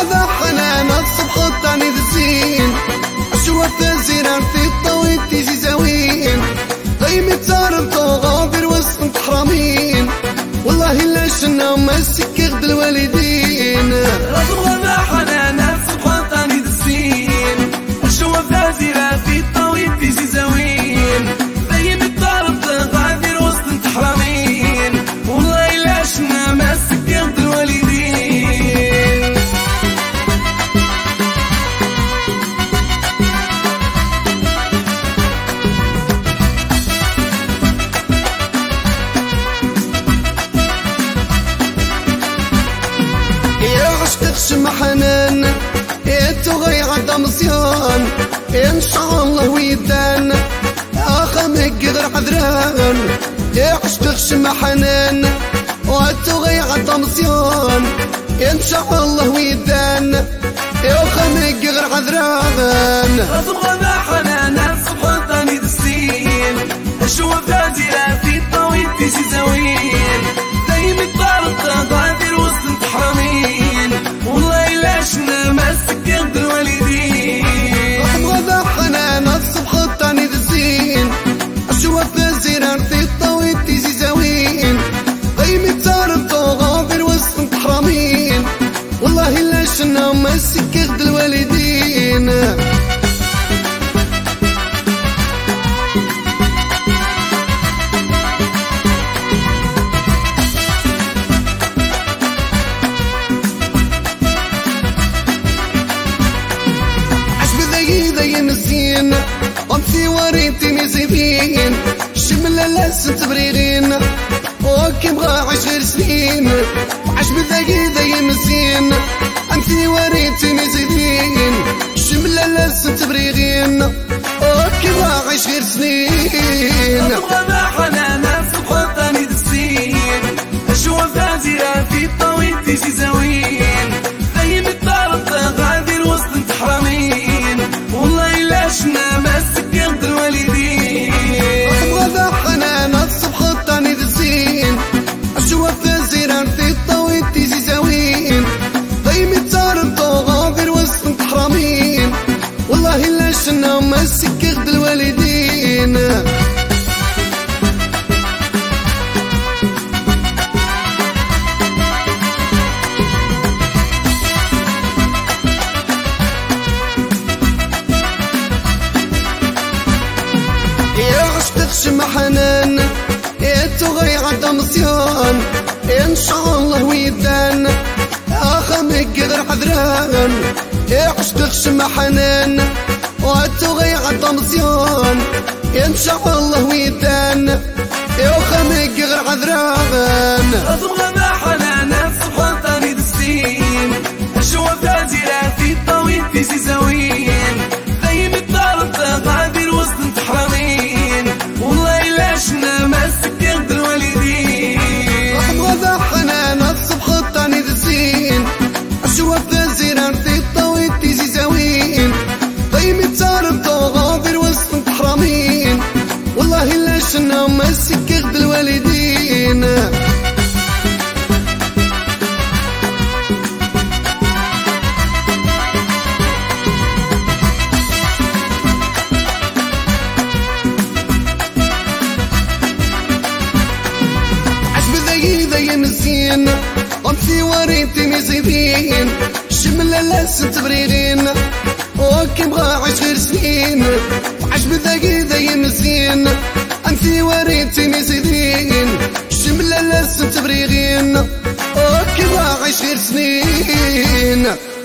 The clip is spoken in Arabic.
غدا حنان الصبح الطاني الزين أشوف الزينان في الطويل تيجي زوين غيمي تاربطو غابر وسط حرامين والله إلا شنا ومسك غد الوالدين غدا حنان الصبح الطاني الزين أشوف الزينان في الطويل تيجي زوين غيمي تاربطو غابر وسط حرامين والله إلا شنا مسك غد الوالدين تخشم حنان تغي عدا مصيان إن شاء الله ويدان أخمك غير عذران عش تخشم حنان وتغي عدا مصيان إن شاء الله ويدان أخمك غير عذران غدا حنان الصبح الطاني الزين أشوف غازية في الطويل تيجي زوين دايم الطارق غادر وسط حرامين والله إلا شنا مسك غد الوالدين غدا حنان الصبح الطاني الزين أشوف الزينان في الطويل تيجي زوين دايم الطارق غادر وسط حرامين والله إلا شنا مسك غد الوالدين ذي مزين أمسي وريتي مزيدين شملة لسن تبريغين وكي بغا 10 سنين عش ذي مزين أمسي وريتي مزيدين شملة لسن تبريغين وكي بغا 10 سنين غدا حنان الصبح الطاني الزين أشوف غازية في الطويل تيجي زوين دايم الطارق غادر وسط حرامين والله إلا شنا مسك غد الوالدين غدا حنان الصبح الطاني الزين أشوف الزينان في الطويل تيجي زوين دايم الطارق غادر وسط حرامين والله إلا شنا مسك غد الوالدين تخشم حنان تغي عدا مصيان إن شاء الله ويدان أخمك غير عذران عش تخشم حنان وتغي عدا مصيان إن شاء الله ويدان أخمك غير عذران غدا حنان الصبح الطاني الزين أشوف غازية في الطويل تيجي زوين دايم الطارق غادر وسط حرامين والله إلا شنا مسك غد الوالدين غدا حنان الصبح الطاني الزين أشوف الزينان في الطويل تيجي زوين دايم الطارق غادر وسط حرامين والله إلا شنا مسك غد الوالدين ذي مزين أمسي وريتي مزيدين شملة لسن تبريغين وكي بغا 10 سنين عش ذي مزين أمسي وريتي مزيدين شملة لسن تبريغين وكي بغا 10 سنين